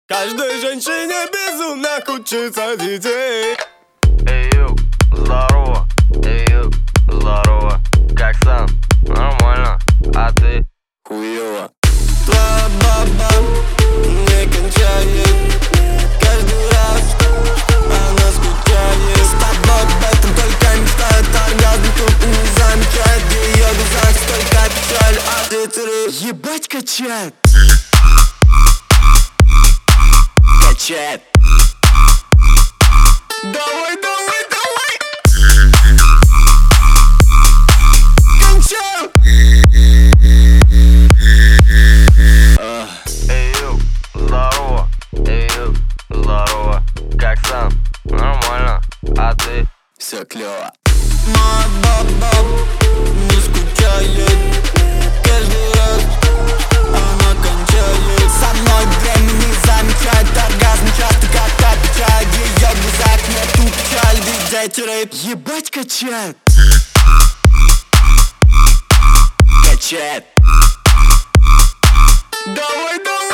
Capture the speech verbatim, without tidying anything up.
Каждой женщине безумно хочется детей. Эй, ю, здорово, эй, ю, здорово. Как сам? Нормально, а ты? Хуёво. Твоя баба не кончает. Каждый раз она скучает. С тобой об этом только мечтает. Оргазм тут не замечает. В её глазах столько печаль, а ветры ебать качает. Качает. Давай, давай, давай. Кончаем. Эй, ю, здорово, эй, ю, здорово. Как сам? Нормально, а ты? Всё клёво. Моя баба не скучает. Каждый раз она кончает. Со мной время не замечает. Оргазм часто как отвечает. В её глазах нету печали. Ветер ебать качает. Качает. Давай, давай.